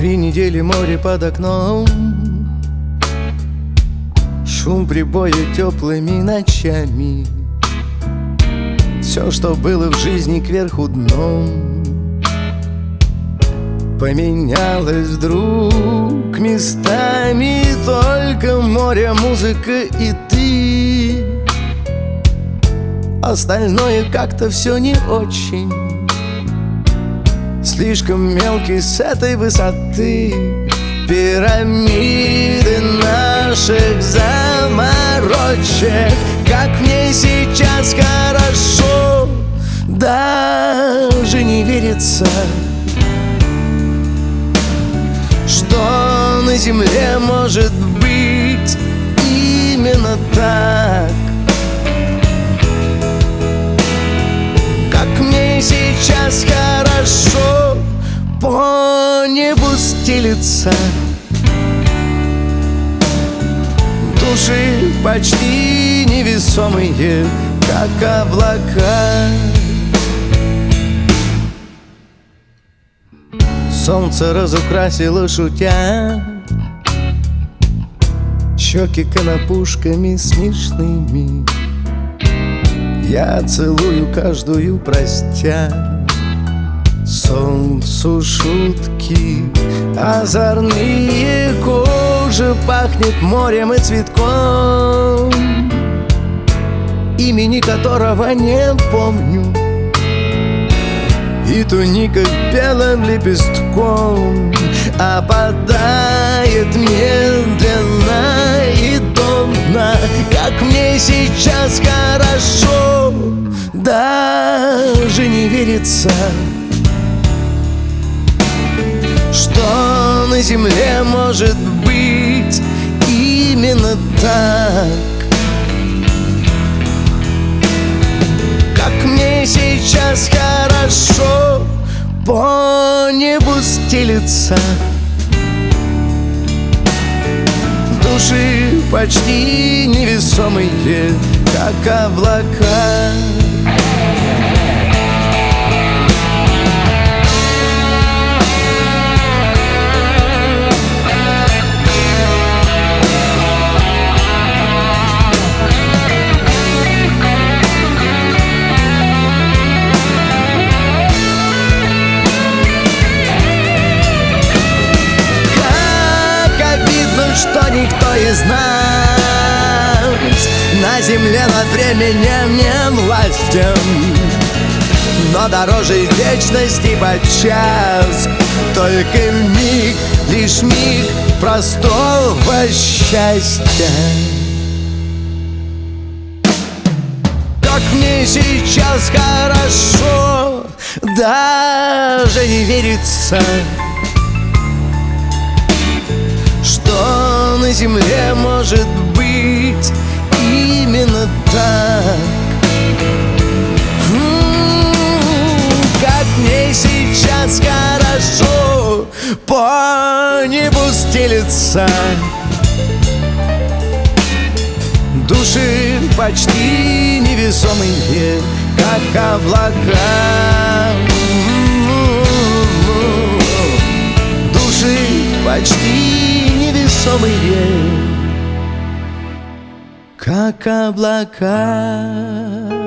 3 недели море под окном, шум прибоя теплыми ночами. Все, что было в жизни, кверху дном поменялось вдруг местами. Только море, музыка и ты. Остальное как-то все не очень. Слишком мелкий с этой высоты. Пирамиды наших заморочек. Как мне сейчас хорошо, даже не верится, что на земле может быть именно так. Как мне сейчас хорошо, по небу стелится, души почти невесомые, как облака. Солнце разукрасило, шутя, щеки конопушками смешными. Я целую каждую, простя солнцу шутки озорные. Кожа пахнет морем и цветком, имени которого не помню, и туника белым лепестком опадает медленно и томно. Как мне сейчас хорошо, даже не верится, что на земле может быть именно так. Как мне сейчас хорошо, по небу стелится, души почти невесомые, как облака. Что никто из нас на земле над временем не властен, но дороже вечности подчас только миг, лишь миг простого счастья. Как мне сейчас хорошо, даже не верится, что на земле может быть именно так. Как мне сейчас хорошо, по небу стелется, души почти невесомые, как облака. Души почти невесомые, как облака.